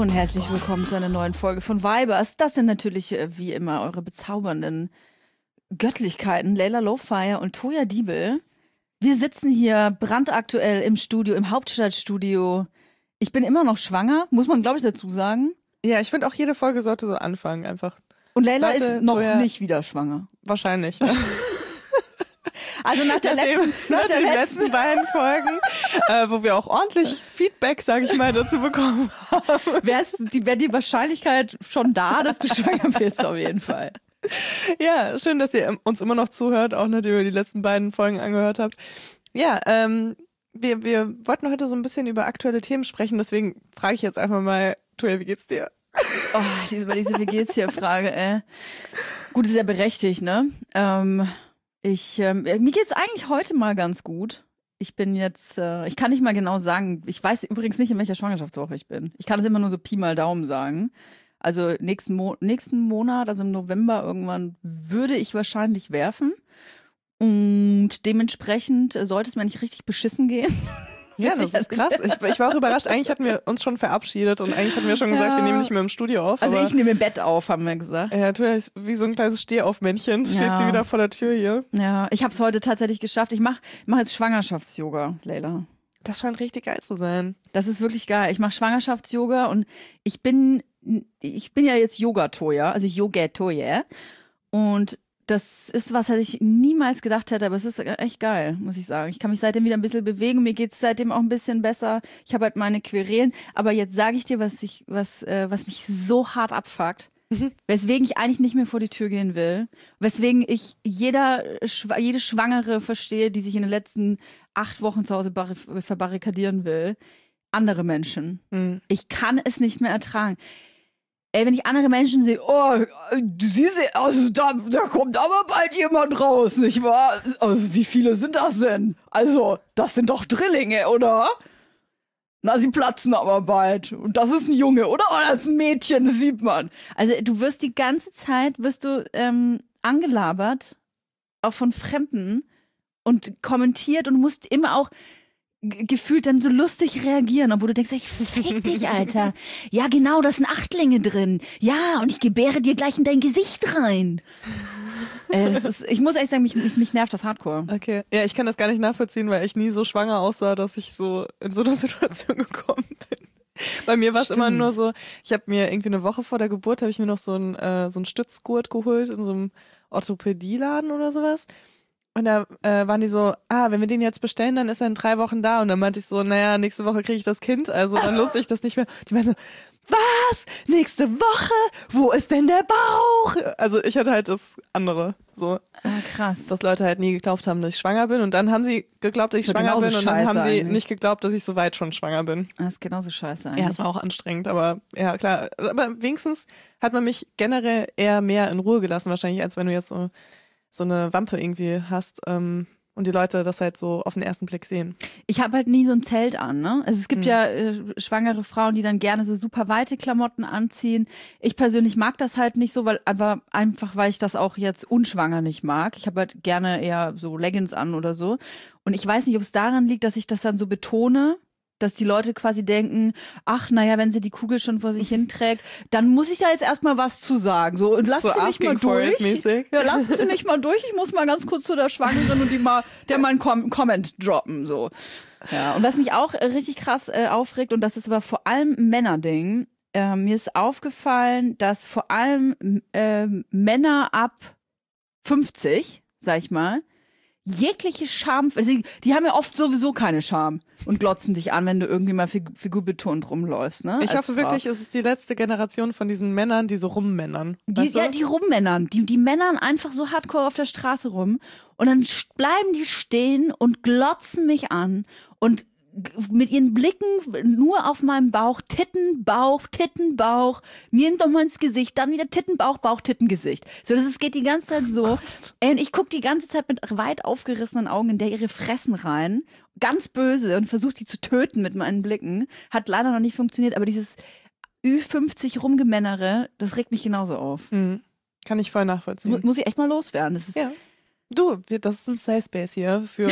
und herzlich willkommen zu einer neuen Folge von Vibers. Das sind natürlich wie immer eure bezaubernden Göttlichkeiten, Layla Lowfire und Toya Diebel. Wir sitzen hier brandaktuell im Studio, im Hauptstadtstudio. Ich bin immer noch schwanger, muss man glaube ich dazu sagen. Ja, ich finde auch jede Folge sollte so anfangen einfach. Und Layla Leute, ist noch Toya, nicht wieder schwanger. Wahrscheinlich. Ja. Also nach den letzten beiden Folgen, wo wir auch ordentlich Feedback, sage ich mal, dazu bekommen haben. Wäre die Wahrscheinlichkeit schon da, dass du schwanger bist, auf jeden Fall. Ja, schön, dass ihr uns immer noch zuhört, auch nachdem ihr die letzten beiden Folgen angehört habt. Ja, wir wollten heute so ein bisschen über aktuelle Themen sprechen, deswegen frage ich jetzt einfach mal, Toya, wie geht's dir? Oh, diese wie geht's hier Frage, ey. Gut, ist ja berechtigt, ne? Mir geht's eigentlich heute mal ganz gut. Ich bin jetzt, ich kann nicht mal genau sagen, ich weiß übrigens nicht, in welcher Schwangerschaftswoche ich bin. Ich kann es immer nur so Pi mal Daumen sagen. Also nächsten Monat, also im November irgendwann, würde ich wahrscheinlich werfen. Und dementsprechend sollte es mir nicht richtig beschissen gehen. Ja, das ist krass. Ich war auch überrascht. Eigentlich hatten wir uns schon verabschiedet und eigentlich hatten wir schon gesagt, wir nehmen nicht mehr im Studio auf. Also ich nehme im Bett auf, haben wir gesagt. Ja, du bist wie so ein kleines Stehaufmännchen. Steht sie wieder vor der Tür hier. Ja, ich habe es heute tatsächlich geschafft. Ich mach jetzt Schwangerschafts-Yoga, Layla. Das scheint richtig geil zu sein. Das ist wirklich geil. Ich mache Schwangerschafts-Yoga und ich bin ja jetzt Yoga-Toya, also Yoga-Toya. Und das ist was ich niemals gedacht hätte, aber es ist echt geil, muss ich sagen. Ich kann mich seitdem wieder ein bisschen bewegen, mir geht's seitdem auch ein bisschen besser. Ich habe halt meine Querelen, aber jetzt sage ich dir, was mich so hart abfuckt, weswegen ich eigentlich nicht mehr vor die Tür gehen will, weswegen ich jede Schwangere verstehe, die sich in den letzten 8 Wochen zu Hause verbarrikadieren will. Andere Menschen. Ich kann es nicht mehr ertragen. Ey, wenn ich andere Menschen sehe, oh, du siehst, also da kommt aber bald jemand raus, nicht wahr? Also wie viele sind das denn? Also, das sind doch Drillinge, oder? Na, sie platzen aber bald. Und das ist ein Junge, oder? Oh, das ist ein Mädchen, das sieht man. Also du wirst die ganze Zeit, angelabert, auch von Fremden und kommentiert und musst immer auch gefühlt dann so lustig reagieren, obwohl du denkst, ich fick dich, Alter. Ja, genau, da sind Achtlinge drin. Ja, und ich gebäre dir gleich in dein Gesicht rein. Ich muss ehrlich sagen, mich nervt das hardcore. Okay. Ja, ich kann das gar nicht nachvollziehen, weil ich nie so schwanger aussah, dass ich so in so eine Situation gekommen bin. Bei mir war es immer nur so, ich habe mir irgendwie eine Woche vor der Geburt, habe ich mir noch so einen Stützgurt geholt in so einem Orthopädieladen oder sowas. Und da waren die so, wenn wir den jetzt bestellen, dann ist er in 3 Wochen da. Und dann meinte ich so, naja, nächste Woche kriege ich das Kind, also dann lohnt sich das nicht mehr. Die meinten so, was? Nächste Woche? Wo ist denn der Bauch? Also ich hatte halt das andere, so. Krass. Dass Leute halt nie geglaubt haben, dass ich schwanger bin. Und dann haben sie geglaubt, dass ich schwanger bin. Und dann haben sie nicht geglaubt, dass ich so weit schon schwanger bin. Das ist genauso scheiße eigentlich. Ja, es war auch anstrengend, aber ja, klar. Aber wenigstens hat man mich generell eher mehr in Ruhe gelassen, wahrscheinlich, als wenn du jetzt so eine Wampe irgendwie hast und die Leute das halt so auf den ersten Blick sehen. Ich habe halt nie so ein Zelt an, ne? Also es gibt ja schwangere Frauen, die dann gerne so super weite Klamotten anziehen. Ich persönlich mag das halt nicht so, weil ich das auch jetzt unschwanger nicht mag. Ich habe halt gerne eher so Leggings an oder so. Und ich weiß nicht, ob es daran liegt, dass ich das dann so betone, dass die Leute quasi denken, ach, naja, wenn sie die Kugel schon vor sich hinträgt, dann muss ich ja jetzt erstmal was zu sagen. So, und lassen Sie mich mal durch. Ja, lassen Sie mich mal durch. Ich muss mal ganz kurz zu der Schwangeren und der mal einen Comment droppen. So. Ja, und was mich auch richtig krass aufregt, und das ist aber vor allem ein Männerding, mir ist aufgefallen, dass vor allem Männer ab 50, sag ich mal, jegliche Scham, also die haben ja oft sowieso keine Scham und glotzen dich an, wenn du irgendwie mal figurbetont rumläufst, ne? Ich hoffe wirklich, es ist die letzte Generation von diesen Männern, die so rummännern. Die rummännern, die männern einfach so hardcore auf der Straße rum und dann bleiben die stehen und glotzen mich an und mit ihren Blicken nur auf meinem Bauch, Titten, Bauch, mir nochmal ins Gesicht, dann wieder Titten, Bauch, Titten, Gesicht. So, es geht die ganze Zeit so. Und ich gucke die ganze Zeit mit weit aufgerissenen Augen in ihre Fressen rein, ganz böse und versuche die zu töten mit meinen Blicken. Hat leider noch nicht funktioniert, aber dieses Ü50 Rumgemännere, das regt mich genauso auf. Kann ich voll nachvollziehen. Muss ich echt mal loswerden. Das ist Du, das ist ein Safe Space hier für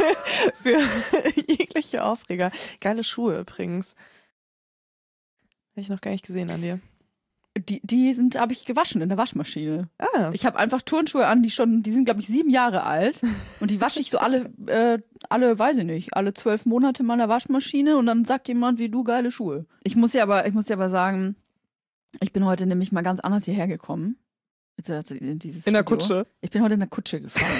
jegliche Aufreger. Geile Schuhe übrigens. ich noch gar nicht gesehen an dir. Die habe ich gewaschen in der Waschmaschine. Ah. Ich habe einfach Turnschuhe an, die sind, glaube ich, 7 Jahre alt. Und die wasche ich so alle, weiß ich nicht, alle 12 Monate mal in der Waschmaschine und dann sagt jemand, wie du, geile Schuhe. Ich muss dir aber sagen, ich bin heute nämlich mal ganz anders hierher gekommen. Also in der Kutsche? Ich bin heute in der Kutsche gefahren.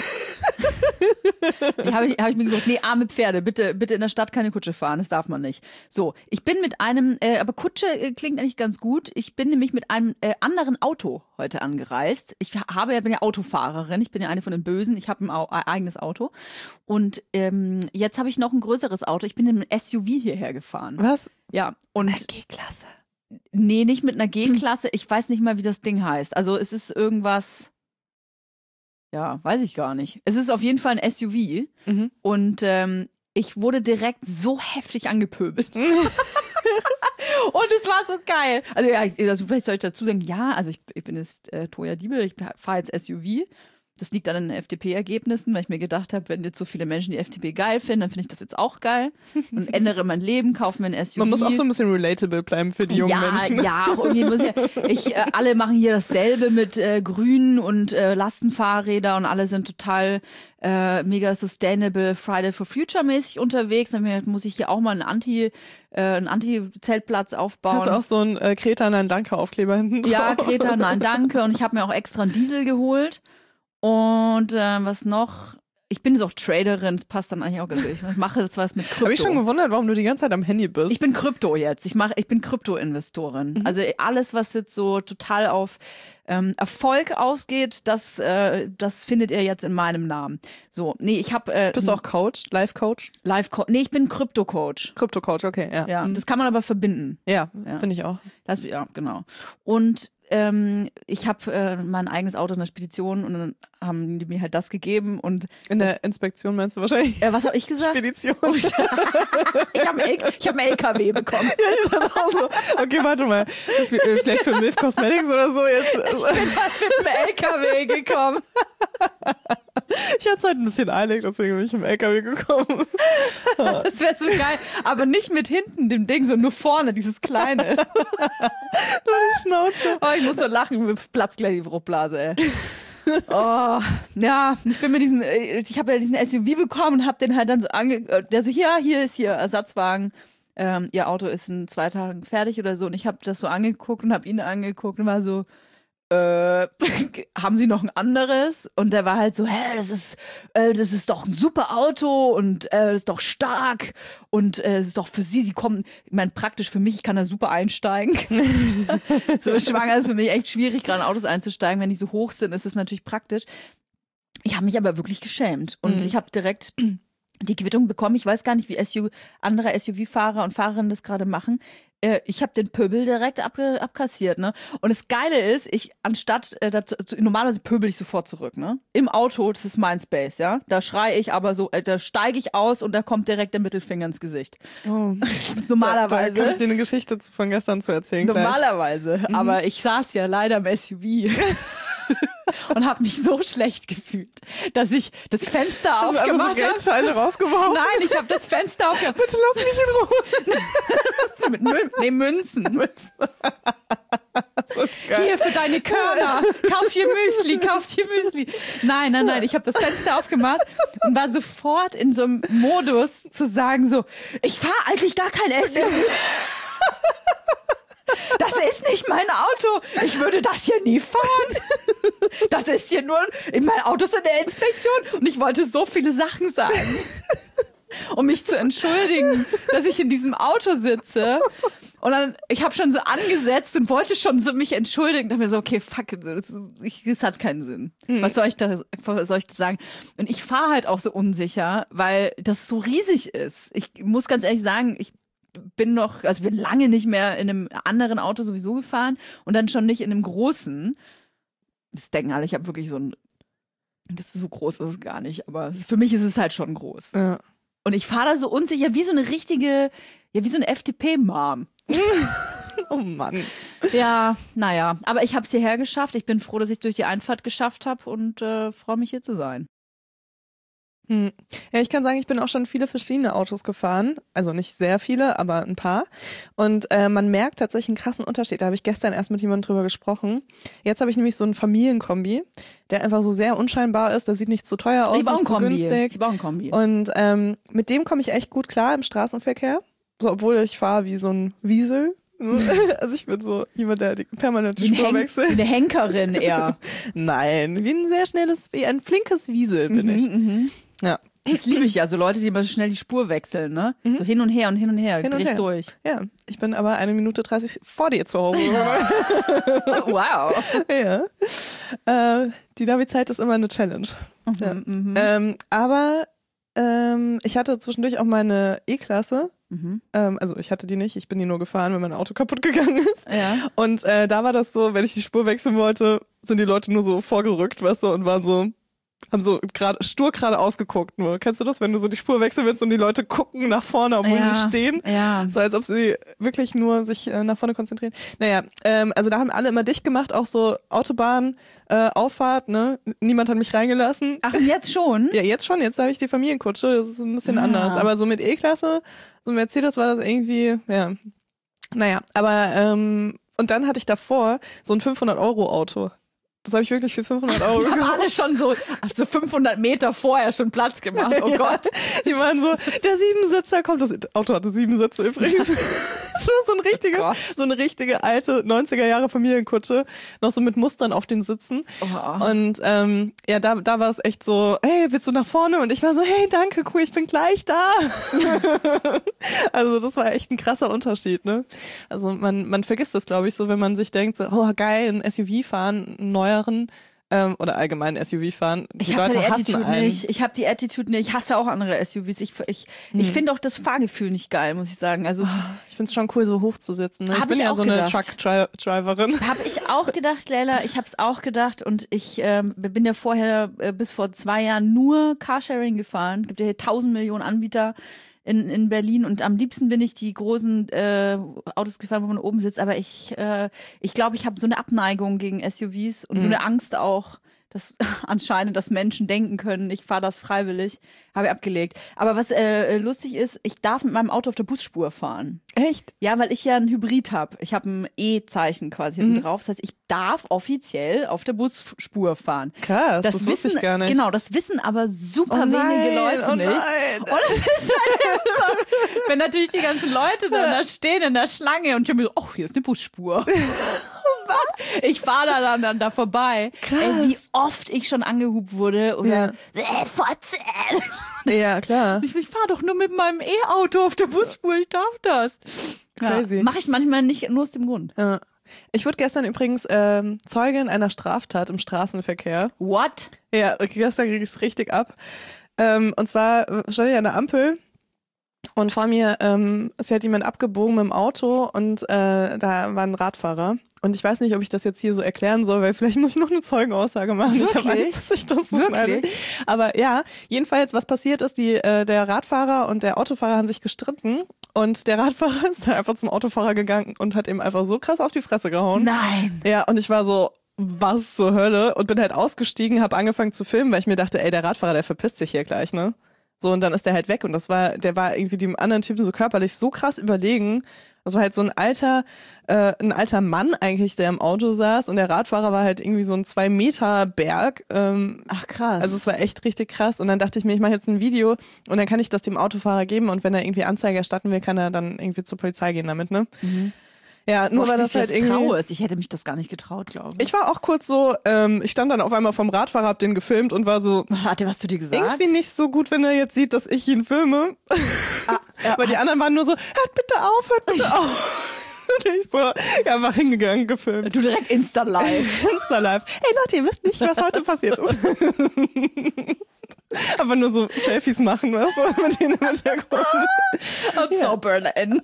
Habe ich mir gesagt, nee, arme Pferde, bitte in der Stadt keine Kutsche fahren, das darf man nicht. So, ich bin mit einem, aber Kutsche klingt eigentlich ganz gut, ich bin nämlich mit einem anderen Auto heute angereist. Ich bin ja Autofahrerin, ich bin ja eine von den Bösen, ich habe ein eigenes Auto und jetzt habe ich noch ein größeres Auto, ich bin in einem SUV hierher gefahren. Was? Ja. Und G-Klasse? Nee, nicht mit einer G-Klasse, ich weiß nicht mal, wie das Ding heißt. Also es ist irgendwas... Ja, weiß ich gar nicht. Es ist auf jeden Fall ein SUV und ich wurde direkt so heftig angepöbelt. Und es war so geil. Also ja, vielleicht soll ich dazu sagen, ja, also ich bin jetzt Toja Diebel, ich fahre jetzt SUV. Das liegt an den FDP-Ergebnissen, weil ich mir gedacht habe, wenn jetzt so viele Menschen die FDP geil finden, dann finde ich das jetzt auch geil und ändere mein Leben, kaufe mir ein SUV. Man muss auch so ein bisschen relatable bleiben für die jungen Menschen. Ja, irgendwie muss alle machen hier dasselbe mit Grünen und Lastenfahrräder und alle sind total mega sustainable Friday for Future mäßig unterwegs. Dann muss ich hier auch mal einen Anti-Zeltplatz aufbauen. Hast du auch so einen Kreta Nein Danke Aufkleber hinten drauf? Ja, Kreta Nein Danke und ich habe mir auch extra einen Diesel geholt. Und was noch? Ich bin jetzt auch Traderin, das passt dann eigentlich auch ganz gut. Ich mache jetzt was mit Krypto. Habe ich schon gewundert, warum du die ganze Zeit am Handy bist. Ich bin Krypto jetzt. Ich bin Krypto-Investorin. Also alles, was jetzt so total auf Erfolg ausgeht, das findet ihr jetzt in meinem Namen. So, nee, ich habe Bist du auch Coach? Life-Coach? Life-Coach. Nee, ich bin Krypto-Coach. Krypto-Coach, okay, ja. Ja, das kann man aber verbinden. Ja. Finde ich auch. Ja, genau. Und ich habe mein eigenes Auto in der Spedition und dann haben die mir halt das gegeben und in der Inspektion meinst du wahrscheinlich? Was habe ich gesagt? Spedition. Ich hab einen LKW bekommen. Ja, ich dachte auch so, okay, warte mal, vielleicht für Milf Cosmetics oder so jetzt. Ich bin halt mit dem LKW gekommen. Ich hatte es halt ein bisschen eilig, deswegen bin ich im LKW gekommen. Das wäre so geil, aber nicht mit hinten dem Ding, sondern nur vorne, dieses kleine. Nur die Schnauze. Oh, ich muss so lachen, mir platzt gleich die Fruchtblase, ey. Oh, ja, ich habe ja diesen SUV bekommen und habe den halt dann so der so, hier ist hier Ersatzwagen. Ihr Auto ist in 2 Tagen fertig oder so und ich habe das so angeguckt und habe ihn angeguckt und war so, haben Sie noch ein anderes? Und der war halt so, das ist doch ein super Auto und das ist doch stark und es ist doch für Sie kommen, ich meine praktisch für mich, ich kann da super einsteigen. So schwanger ist für mich echt schwierig, gerade in Autos einzusteigen, wenn die so hoch sind, ist es natürlich praktisch. Ich habe mich aber wirklich geschämt und ich habe direkt die Quittung bekommen. Ich weiß gar nicht, wie andere SUV-Fahrer und Fahrerinnen das gerade machen. Ich habe den Pöbel direkt abkassiert, ne? Und das Geile ist, normalerweise pöbel ich sofort zurück, ne? Im Auto, das ist mein Space, ja? Da schreie ich aber so, da steige ich aus und da kommt direkt der Mittelfinger ins Gesicht. Oh. Normalerweise. Da kann ich dir eine Geschichte von gestern zu erzählen. Normalerweise, aber ich saß ja leider im SUV. Und habe mich so schlecht gefühlt, dass ich das Fenster aufgemacht habe. So Geldscheine rausgeworfen? Nein, ich habe das Fenster aufgemacht. Bitte lass mich in Ruhe. Mit Münzen. So hier für deine Körner. Kauf dir Müsli. Nein. Ich habe das Fenster aufgemacht und war sofort in so einem Modus zu sagen so, ich fahre eigentlich gar kein SUV. Das ist nicht mein Auto. Ich würde das hier nie fahren. Das ist hier nur in mein Auto ist in der Inspektion. Und ich wollte so viele Sachen sagen, um mich zu entschuldigen, dass ich in diesem Auto sitze. Und dann, ich habe schon so angesetzt und wollte schon so mich entschuldigen. Dachte mir so, okay, fuck, das hat keinen Sinn. Was soll ich da sagen? Und ich fahre halt auch so unsicher, weil das so riesig ist. Ich muss ganz ehrlich sagen, ich bin lange nicht mehr in einem anderen Auto sowieso gefahren und dann schon nicht in einem großen. Das denken alle, ich habe wirklich das ist so groß, ist es gar nicht, aber für mich ist es halt schon groß. Ja. Und ich fahre da so unsicher, wie so eine richtige, wie so eine FDP-Mom. Oh Mann. Ja, naja, aber ich habe es hierher geschafft. Ich bin froh, dass ich es durch die Einfahrt geschafft habe und freue mich hier zu sein. Ja, ich kann sagen, ich bin auch schon viele verschiedene Autos gefahren. Also nicht sehr viele, aber ein paar. Und man merkt tatsächlich einen krassen Unterschied. Da habe ich gestern erst mit jemandem drüber gesprochen. Jetzt habe ich nämlich so einen Familienkombi, der einfach so sehr unscheinbar ist. Der sieht nicht zu teuer aus, nicht zu günstig. Ich baue einen Kombi. Und mit dem komme ich echt gut klar im Straßenverkehr. So, obwohl ich fahre wie so ein Wiesel. Also ich bin so jemand, der permanent die Spur wechselt. Wie eine Henkerin eher. Nein, wie ein flinkes Wiesel bin ich. Ja. Das liebe ich ja, so Leute, die immer so schnell die Spur wechseln, ne? So hin und her und hin und her, dreh ich durch. Ja, ich bin aber 1 Minute 30 vor dir zu Hause. Wow. Ja. Die Navi-Zeit ist immer eine Challenge. Aber ich hatte zwischendurch auch meine E-Klasse. Also ich hatte die nicht, ich bin die nur gefahren, wenn mein Auto kaputt gegangen ist. Ja. Und da war das so, wenn ich die Spur wechseln wollte, sind die Leute nur so vorgerückt, weißt du, und waren so, haben so stur gerade ausgeguckt nur. Kennst du das, wenn du so die Spur wechseln willst und die Leute gucken nach vorne, obwohl sie stehen? Ja. So als ob sie wirklich nur sich nach vorne konzentrieren. Naja, also da haben alle immer dicht gemacht, auch so Autobahn, Auffahrt, ne? Niemand hat mich reingelassen. Ach, jetzt schon? Ja, jetzt schon. Jetzt habe ich die Familienkutsche. Das ist ein bisschen anders. Aber so mit E-Klasse, so Mercedes war das irgendwie, ja. Naja, aber und dann hatte ich davor so ein 500-Euro-Auto. Das habe ich wirklich für 500 Euro gekauft. Die haben alle schon so 500 Meter vorher schon Platz gemacht. Oh Gott. Die waren so, der 7-Sitzer kommt. Das Auto hatte 7 Sitze übrigens. So eine richtige alte 90er Jahre Familienkutsche. Noch so mit Mustern auf den Sitzen. Oh. Und ja, da war es echt so, hey, willst du nach vorne? Und ich war so, hey, danke, cool, ich bin gleich da. Also das war echt ein krasser Unterschied, ne? Also man vergisst das, glaube ich, so, wenn man sich denkt, so, oh geil, ein SUV fahren, ein neueren oder allgemein SUV fahren. Ich habe die Attitude nicht. Ich habe die Attitude nicht. Ich hasse auch andere SUVs. Ich finde auch das Fahrgefühl nicht geil, muss ich sagen. Also ich finde es schon cool, so hoch zu sitzen. Ne? Ich bin ja so eine Truck-Driverin. Habe ich auch gedacht, Leila. Ich habe es auch gedacht und ich bin ja vorher bis vor 2 Jahren nur Carsharing gefahren. Es gibt ja hier 1000 Millionen Anbieter in Berlin und am liebsten bin ich die großen Autos gefahren, wo man oben sitzt, aber ich glaube, ich habe so eine Abneigung gegen SUVs und so eine Angst auch, dass anscheinend, dass Menschen denken können, ich fahre das freiwillig, habe ich abgelegt. Aber was lustig ist, ich darf mit meinem Auto auf der Busspur fahren. Echt? Ja, weil ich ja ein Hybrid habe. Ich habe ein E-Zeichen quasi hinten drauf. Das heißt, ich darf offiziell auf der Busspur fahren. Krass, das wusste ich gar nicht. Genau, das wissen aber super wenige Leute nicht. Und das ist halt so, wenn natürlich die ganzen Leute dann da stehen in der Schlange und ich habe mir so, oh, hier ist eine Busspur. Was? Ich fahre dann da vorbei. Krass. Ey, wie oft ich schon angehupt wurde oder Fotze. Ja, klar. Ich fahre doch nur mit meinem E-Auto auf der Busspur, ich darf das. Crazy. Ja, mache ich manchmal nicht, nur aus dem Grund. Ja. Ich wurde gestern übrigens Zeugin einer Straftat im Straßenverkehr. What? Ja, gestern ging es richtig ab. Und zwar stand ich an der Ampel und vor mir ist halt jemand abgebogen mit dem Auto und da war ein Radfahrer. Und ich weiß nicht, ob ich das jetzt hier so erklären soll, weil vielleicht muss ich noch eine Zeugenaussage machen. Wirklich? Ich habe Angst, dass ich das so schneide. Aber ja, jedenfalls, was passiert ist, der Radfahrer und der Autofahrer haben sich gestritten und der Radfahrer ist dann einfach zum Autofahrer gegangen und hat ihm einfach so krass auf die Fresse gehauen. Nein. Ja, und ich war so, was zur Hölle? Und bin halt ausgestiegen, habe angefangen zu filmen, weil ich mir dachte, ey, der Radfahrer, der verpisst sich hier gleich, ne? So, und dann ist der halt weg und der war irgendwie dem anderen Typen so körperlich so krass überlegen. Das war halt so ein alter Mann eigentlich, der im Auto saß und der Radfahrer war halt irgendwie so ein 2 Meter Berg. Ach krass. Also es war echt richtig krass und dann dachte ich mir, ich mache jetzt ein Video und dann kann ich das dem Autofahrer geben und wenn er irgendwie Anzeige erstatten will, kann er dann irgendwie zur Polizei gehen damit, ne? Mhm. Ja, nur weil das halt irgendwie... Ich hätte mich das gar nicht getraut, glaube ich. Ich war auch kurz so, ich stand dann auf einmal vom Radfahrer, hab den gefilmt und war so... Hat er was zu dir gesagt? Irgendwie nicht so gut, wenn er jetzt sieht, dass ich ihn filme. Weil die anderen waren nur so, hört bitte auf. Und ich so, ja, einfach hingegangen, gefilmt. Du direkt Insta-Live. Insta-Live. Hey Leute, ihr wisst nicht, was heute passiert ist. Aber nur so Selfies machen, was so mit denen im Hintergrund. Und so Berlin.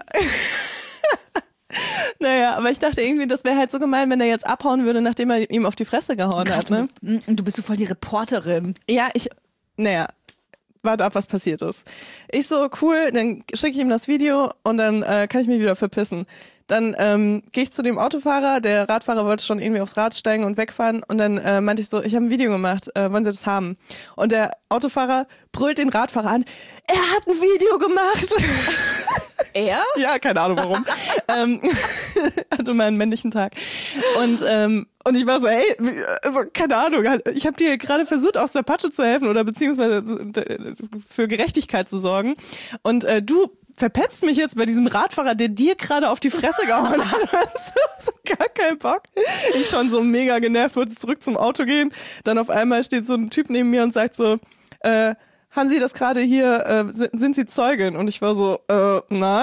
Naja, aber ich dachte irgendwie, das wäre halt so gemein, wenn er jetzt abhauen würde, nachdem er ihm auf die Fresse gehauen hat, ne? Du bist so voll die Reporterin. Ja, warte ab, was passiert ist. Ich so, cool, dann schicke ich ihm das Video und dann kann ich mich wieder verpissen. dann gehe ich zu dem Autofahrer, der Radfahrer wollte schon irgendwie aufs Rad steigen und wegfahren und dann meinte ich so, ich habe ein Video gemacht, wollen Sie das haben? Und der Autofahrer brüllt den Radfahrer an, er hat ein Video gemacht. Er? Ja, keine Ahnung warum. Hatte mal einen männlichen Tag. Und ich war so, hey, also keine Ahnung, ich habe dir gerade versucht, aus der Patsche zu helfen oder beziehungsweise für Gerechtigkeit zu sorgen. Und du verpetzt mich jetzt bei diesem Radfahrer, der dir gerade auf die Fresse gehauen hat. So gar keinen Bock. Ich schon so mega genervt, wollte zurück zum Auto gehen. Dann auf einmal steht so ein Typ neben mir und sagt so, haben Sie das gerade hier, sind Sie Zeugin? Und ich war so, nein.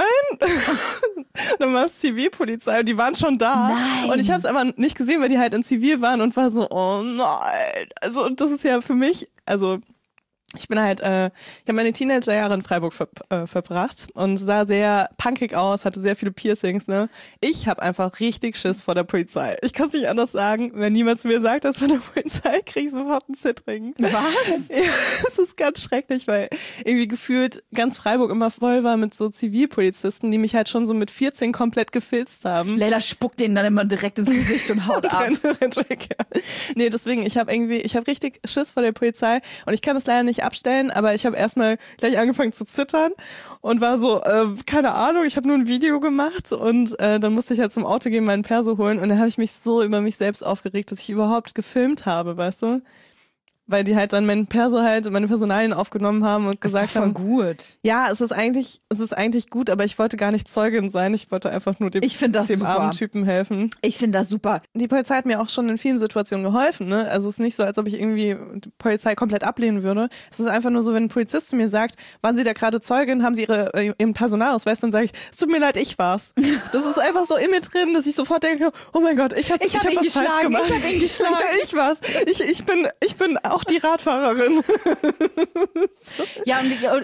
Dann war es Zivilpolizei und die waren schon da. Nein. Und ich habe es aber nicht gesehen, weil die halt in Zivil waren und war so, oh nein. Also und das ist ja für mich, also ich bin halt, ich habe meine Teenagerjahre in Freiburg verbracht und sah sehr punkig aus, hatte sehr viele Piercings, ne? Ich habe einfach richtig Schiss vor der Polizei. Ich kann es nicht anders sagen. Wenn niemand zu mir sagt, das von der Polizei, kriege ich sofort einen Zittring. Was? Ja, es ist ganz schrecklich, weil irgendwie gefühlt ganz Freiburg immer voll war mit so Zivilpolizisten, die mich halt schon so mit 14 komplett gefilzt haben. Leila spuckt denen dann immer direkt ins Gesicht und haut ab. Rennt weg, ja. Nee, deswegen, ich habe richtig Schiss vor der Polizei und ich kann das leider nicht abstellen, aber ich habe erstmal gleich angefangen zu zittern und war so, keine Ahnung, ich habe nur ein Video gemacht und dann musste ich halt zum Auto gehen, meinen Perso holen und dann habe ich mich so über mich selbst aufgeregt, dass ich überhaupt gefilmt habe, weißt du? Weil die halt dann meine Personalien aufgenommen haben und gesagt haben. Das ist voll gut. Ja, es ist eigentlich gut, aber ich wollte gar nicht Zeugin sein. Ich wollte einfach nur dem armen Typen helfen. Ich finde das super. Die Polizei hat mir auch schon in vielen Situationen geholfen, ne? Also es ist nicht so, als ob ich irgendwie die Polizei komplett ablehnen würde. Es ist einfach nur so, wenn ein Polizist zu mir sagt, waren Sie da gerade Zeugin, haben Sie Ihren Personalausweis, dann sage ich, es tut mir leid, ich war's. Das ist einfach so in mir drin, dass ich sofort denke, oh mein Gott, ich hab was falsch gemacht. Ich hab ihn geschlagen. Ja, ich war's. Ich bin auch die Radfahrerin. Ja,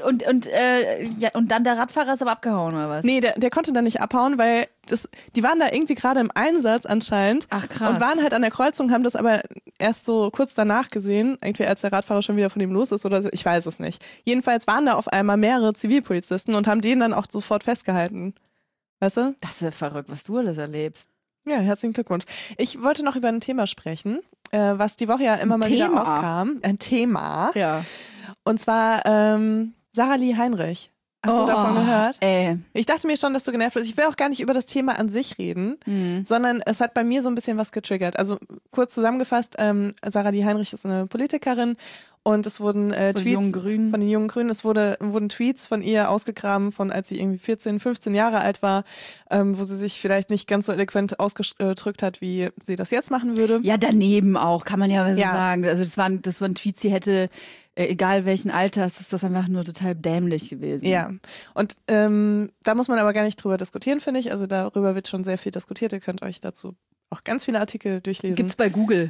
und dann der Radfahrer ist aber abgehauen, oder was? Nee, der konnte dann nicht abhauen, weil die waren da irgendwie gerade im Einsatz anscheinend. Ach krass. Und waren halt an der Kreuzung, haben das aber erst so kurz danach gesehen, irgendwie als der Radfahrer schon wieder von ihm los ist oder so, ich weiß es nicht. Jedenfalls waren da auf einmal mehrere Zivilpolizisten und haben den dann auch sofort festgehalten. Weißt du? Das ist ja verrückt, was du alles erlebst. Ja, herzlichen Glückwunsch. Ich wollte noch über ein Thema sprechen, was die Woche ja immer mal wieder aufkam. Ein Thema. Ja. Und zwar Sarah Lee Heinrich. Hast du davon gehört? Ich dachte mir schon, dass du genervt bist. Ich will auch gar nicht über das Thema an sich reden, sondern es hat bei mir so ein bisschen was getriggert. Also kurz zusammengefasst, Sarah Lee Heinrich ist eine Politikerin und es wurden Tweets von den jungen Grünen, es wurden Tweets von ihr ausgegraben, von als sie irgendwie 14, 15 Jahre alt war, wo sie sich vielleicht nicht ganz so eloquent ausgedrückt hat, wie sie das jetzt machen würde. Ja, daneben auch, kann man ja so sagen. Also das waren Tweets, die hätte, egal welchen Alters, ist das einfach nur total dämlich gewesen. Ja, und da muss man aber gar nicht drüber diskutieren, finde ich. Also darüber wird schon sehr viel diskutiert. Ihr könnt euch dazu auch ganz viele Artikel durchlesen. Gibt's bei Google.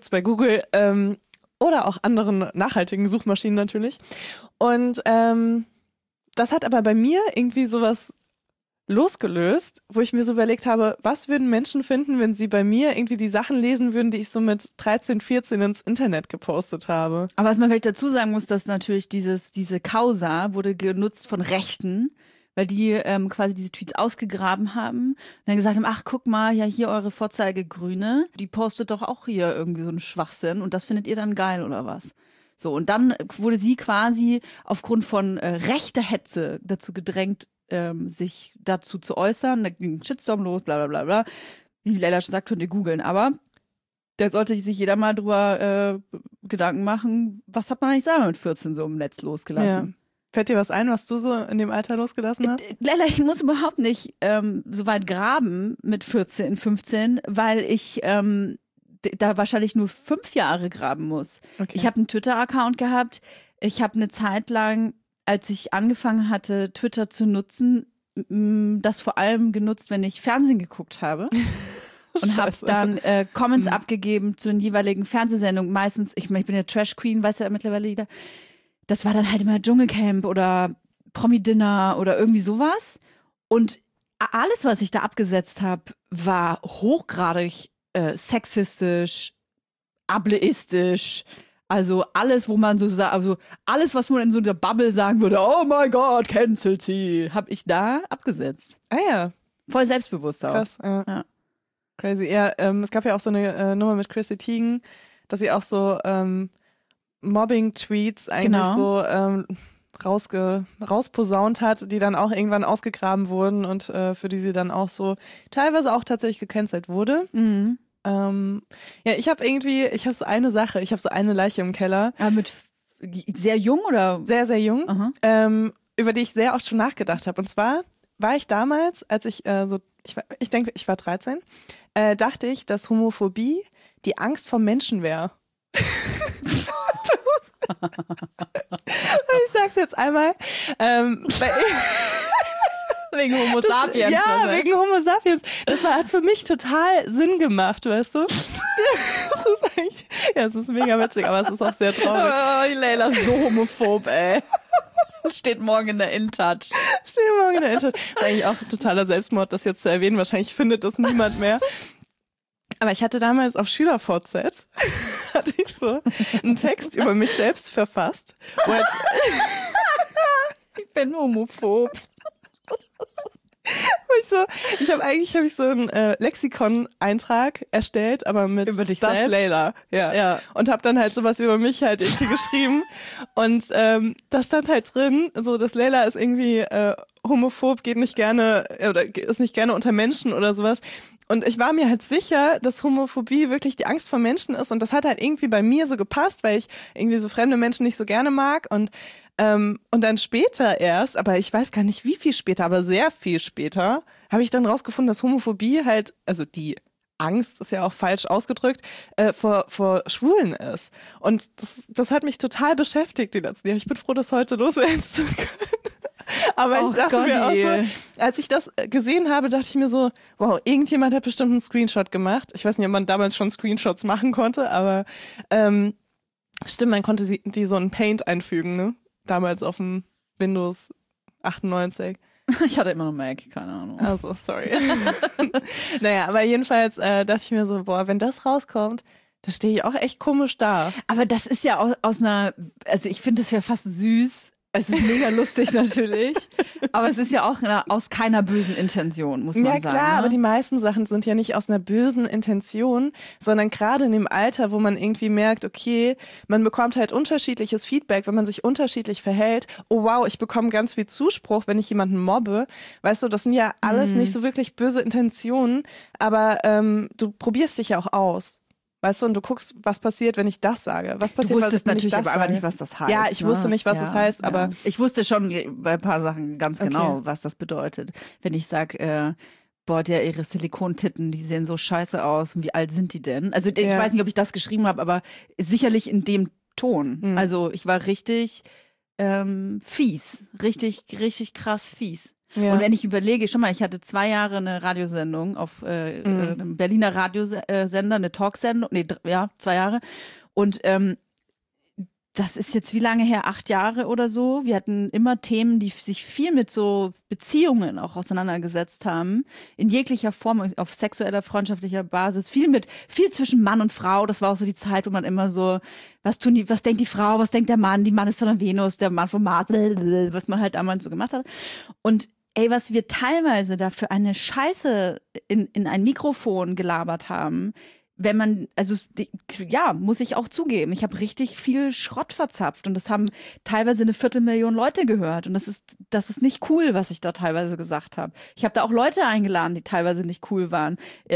Oder auch anderen nachhaltigen Suchmaschinen natürlich. Und das hat aber bei mir irgendwie sowas losgelöst, wo ich mir so überlegt habe, was würden Menschen finden, wenn sie bei mir irgendwie die Sachen lesen würden, die ich so mit 13, 14 ins Internet gepostet habe. Aber was man vielleicht dazu sagen muss, dass natürlich diese Causa wurde genutzt von Rechten, weil die quasi diese Tweets ausgegraben haben und dann gesagt haben, ach guck mal, ja hier eure Vorzeigegrüne, die postet doch auch hier irgendwie so einen Schwachsinn und das findet ihr dann geil oder was? So, und dann wurde sie quasi aufgrund von rechter Hetze dazu gedrängt, sich dazu zu äußern. Da ging ein Shitstorm los, bla bla bla bla. Wie Leila schon sagt, könnt ihr googeln, aber da sollte sich jeder mal drüber Gedanken machen, was hat man eigentlich selber mit 14 so im Netz losgelassen? Ja. Fällt dir was ein, was du so in dem Alter losgelassen hast? Leila, ich muss überhaupt nicht so weit graben mit 14, 15, weil ich da wahrscheinlich nur 5 Jahre graben muss. Okay. Ich habe einen Twitter-Account gehabt. Ich habe eine Zeit lang, als ich angefangen hatte, Twitter zu nutzen, das vor allem genutzt, wenn ich Fernsehen geguckt habe. Und habe dann Comments abgegeben zu den jeweiligen Fernsehsendungen. Meistens, ich bin ja Trash Queen, weiß ja mittlerweile jeder. Das war dann halt immer Dschungelcamp oder Promi-Dinner oder irgendwie sowas. Und alles, was ich da abgesetzt habe, war hochgradig sexistisch, ableistisch. Also alles, wo man so sagt, also alles, was man in so einer Bubble sagen würde, oh mein Gott, cancelt sie, habe ich da abgesetzt. Ah ja. Voll selbstbewusst auch. Krass, ja. Crazy. Ja, es gab ja auch so eine Nummer mit Chrissy Teigen, dass sie auch so Mobbing-Tweets eigentlich so rausposaunt hat, die dann auch irgendwann ausgegraben wurden und für die sie dann auch so teilweise auch tatsächlich gecancelt wurde. Mhm. Ja, ich habe so eine Sache, ich habe so eine Leiche im Keller. Aber mit sehr jung oder? Sehr, sehr jung, über die ich sehr oft schon nachgedacht habe. Und zwar war ich damals, als ich ich denke, ich war 13, dachte ich, dass Homophobie die Angst vor Menschen wäre. Ich sag's jetzt einmal. Wegen Homo sapiens. Ja, wegen Homo sapiens. Das hat für mich total Sinn gemacht, weißt du? Es ist mega witzig, aber es ist auch sehr traurig. Oh, die Leila ist so homophob, ey. Steht morgen in der InTouch. Steht morgen in der InTouch. Das ist eigentlich auch totaler Selbstmord, das jetzt zu erwähnen. Wahrscheinlich findet das niemand mehr. Aber ich hatte damals auf SchülerVZ hatte ich so einen Text über mich selbst verfasst. Ich bin homophob. Ich habe so einen Lexikon-Eintrag erstellt, aber mit über dich das selbst? Leila. Ja. Und habe dann halt sowas über mich halt irgendwie geschrieben. Und da stand halt drin, so das Leila ist irgendwie homophob, geht nicht gerne oder ist nicht gerne unter Menschen oder sowas. Und ich war mir halt sicher, dass Homophobie wirklich die Angst vor Menschen ist. Und das hat halt irgendwie bei mir so gepasst, weil ich irgendwie so fremde Menschen nicht so gerne mag. Und dann später erst, aber ich weiß gar nicht wie viel später, aber sehr viel später, habe ich dann rausgefunden, dass Homophobie halt, also die Angst ist ja auch falsch ausgedrückt, vor Schwulen ist. Und das hat mich total beschäftigt die letzten Jahre. Ich bin froh, das heute loswerden zu können. Aber ich dachte mir auch so, als ich das gesehen habe, dachte ich mir so, wow, irgendjemand hat bestimmt einen Screenshot gemacht. Ich weiß nicht, ob man damals schon Screenshots machen konnte, aber stimmt, man konnte die so in Paint einfügen, ne? Damals auf dem Windows 98. Ich hatte immer noch Mac, keine Ahnung. Also, sorry. Naja, aber jedenfalls dachte ich mir so, boah, wenn das rauskommt, da stehe ich auch echt komisch da. Aber das ist ja aus einer, also ich finde das ja fast süß. Es ist mega lustig natürlich, aber es ist ja auch aus keiner bösen Intention, muss man sagen. Ja klar, ne? aber die meisten Sachen sind ja nicht aus einer bösen Intention, sondern gerade in dem Alter, wo man irgendwie merkt, okay, man bekommt halt unterschiedliches Feedback, wenn man sich unterschiedlich verhält. Oh wow, ich bekomme ganz viel Zuspruch, wenn ich jemanden mobbe. Weißt du, das sind ja alles nicht so wirklich böse Intentionen, aber du probierst dich ja auch aus. Weißt du, und du guckst, was passiert, wenn ich das sage. Was passiert, du wusstest wenn natürlich ich das aber sage? nicht, was das heißt. Ja, ich wusste nicht, was es heißt, aber ich wusste schon bei ein paar Sachen ganz genau, Okay. was das bedeutet. Wenn ich sage, boah, ihre Silikontitten, die sehen so scheiße aus und wie alt sind die denn? Also ich weiß nicht, ob ich das geschrieben habe, aber sicherlich in dem Ton. Also ich war richtig fies, richtig krass fies. Ja. Und wenn ich überlege, schon mal, ich hatte 2 Jahre eine Radiosendung auf einem Berliner Radiosender, eine Talksendung, 2 Jahre. Und das ist jetzt wie lange her? 8 Jahre oder so. Wir hatten immer Themen, die sich viel mit so Beziehungen auch auseinandergesetzt haben. In jeglicher Form, auf sexueller, freundschaftlicher Basis. Viel zwischen Mann und Frau. Das war auch so die Zeit, wo man immer so, was denkt die Frau, was denkt der Mann? Die Mann ist von der Venus, der Mann vom Mars, was man halt damals so gemacht hat. Und ey, was wir teilweise da für eine Scheiße in ein Mikrofon gelabert haben, wenn man, also ja, muss ich auch zugeben, ich habe richtig viel Schrott verzapft und das haben teilweise 250.000 Leute gehört und das ist nicht cool, was ich da teilweise gesagt habe. Ich habe da auch Leute eingeladen, die teilweise nicht cool waren,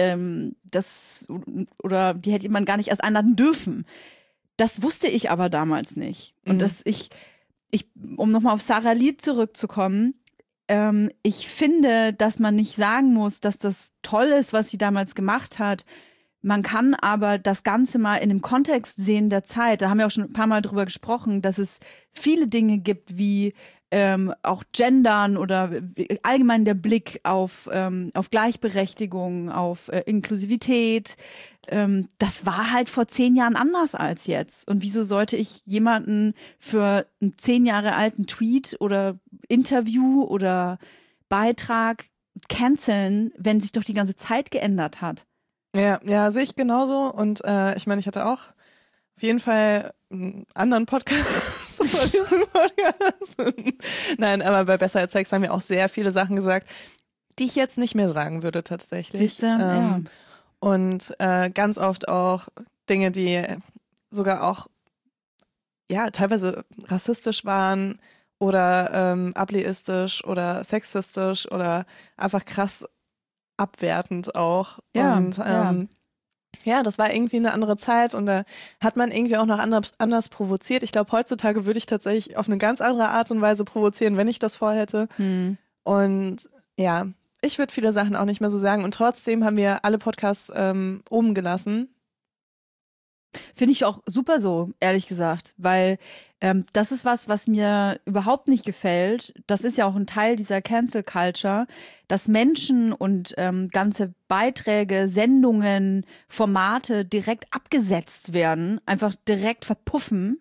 oder die hätte man gar nicht erst einladen dürfen. Das wusste ich aber damals nicht. Und um nochmal auf Sarah Lied zurückzukommen, ich finde, dass man nicht sagen muss, dass das toll ist, was sie damals gemacht hat. Man kann aber das Ganze mal in dem Kontext sehen der Zeit. Da haben wir auch schon ein paar Mal drüber gesprochen, dass es viele Dinge gibt wie auch Gendern oder allgemein der Blick auf Gleichberechtigung, auf Inklusivität. Das war halt vor 10 Jahren anders als jetzt. Und wieso sollte ich jemanden für einen 10 Jahre alten Tweet oder Interview oder Beitrag canceln, wenn sich doch die ganze Zeit geändert hat? Ja, sehe ich genauso. Und ich meine, ich hatte auch auf jeden Fall einen anderen Podcast vor diesem Podcast. Nein, aber bei Besser als Sex haben wir auch sehr viele Sachen gesagt, die ich jetzt nicht mehr sagen würde tatsächlich. Siehste, ja. Und ganz oft auch Dinge, die sogar auch ja teilweise rassistisch waren oder ableistisch oder sexistisch oder einfach krass abwertend auch. Ja, und ja, das war irgendwie eine andere Zeit und da hat man irgendwie auch noch anders provoziert. Ich glaube, heutzutage würde ich tatsächlich auf eine ganz andere Art und Weise provozieren, wenn ich das vorhätte. Und ja, ich würde viele Sachen auch nicht mehr so sagen und trotzdem haben wir alle Podcasts oben gelassen. Finde ich auch super so, ehrlich gesagt, weil das ist was mir überhaupt nicht gefällt. Das ist ja auch ein Teil dieser Cancel Culture, dass Menschen und ganze Beiträge, Sendungen, Formate direkt abgesetzt werden, einfach direkt verpuffen,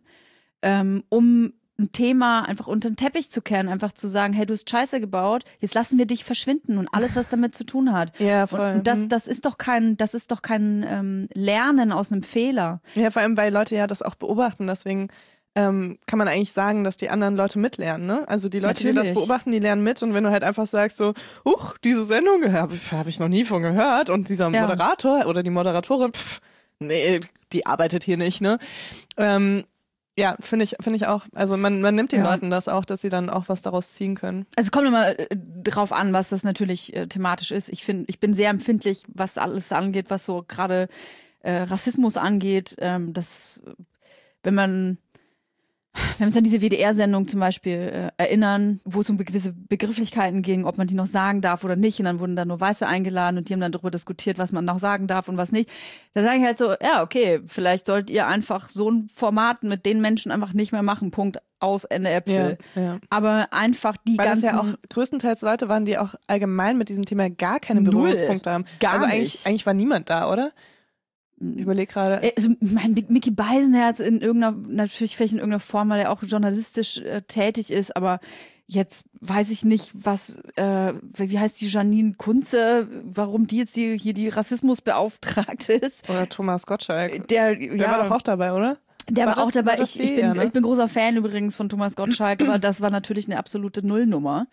um ein Thema einfach unter den Teppich zu kehren, einfach zu sagen, hey, du hast Scheiße gebaut, jetzt lassen wir dich verschwinden und alles, was damit zu tun hat. Ja, voll. Und das ist doch kein Lernen aus einem Fehler. Ja, vor allem, weil Leute ja das auch beobachten, deswegen kann man eigentlich sagen, dass die anderen Leute mitlernen, ne? Also die Leute, die das beobachten, die lernen mit und wenn du halt einfach sagst so, diese Sendung hab ich noch nie von gehört und dieser Moderator oder die Moderatorin, nee, die arbeitet hier nicht, ne? Ja, finde ich auch. Also man nimmt den Leuten das auch, dass sie dann auch was daraus ziehen können. Also kommt immer drauf an, was das natürlich thematisch ist. Ich bin sehr empfindlich, was alles angeht, was so gerade Rassismus angeht. Wenn wir uns an diese WDR-Sendung zum Beispiel erinnern, wo es um gewisse Begrifflichkeiten ging, ob man die noch sagen darf oder nicht. Und dann wurden da nur Weiße eingeladen und die haben dann darüber diskutiert, was man noch sagen darf und was nicht. Da sage ich halt so, ja, okay, vielleicht solltet ihr einfach so ein Format mit den Menschen einfach nicht mehr machen. Punkt, aus, Ende Äpfel. Ja. Aber einfach die Weil ganzen... Weil das ja auch größtenteils Leute waren, die auch allgemein mit diesem Thema gar keine Berührungspunkte haben. Gar nicht. nicht. Eigentlich war niemand da, oder? Ich überlege gerade. Also mein Micky Beisenherz natürlich vielleicht in irgendeiner Form, weil er auch journalistisch tätig ist, aber jetzt weiß ich nicht, wie heißt die Janine Kunze, warum die jetzt hier die Rassismusbeauftragte ist. Oder Thomas Gottschalk. Der war doch auch dabei, oder? Der war auch dabei. Ich bin großer Fan übrigens von Thomas Gottschalk, aber das war natürlich eine absolute Nullnummer.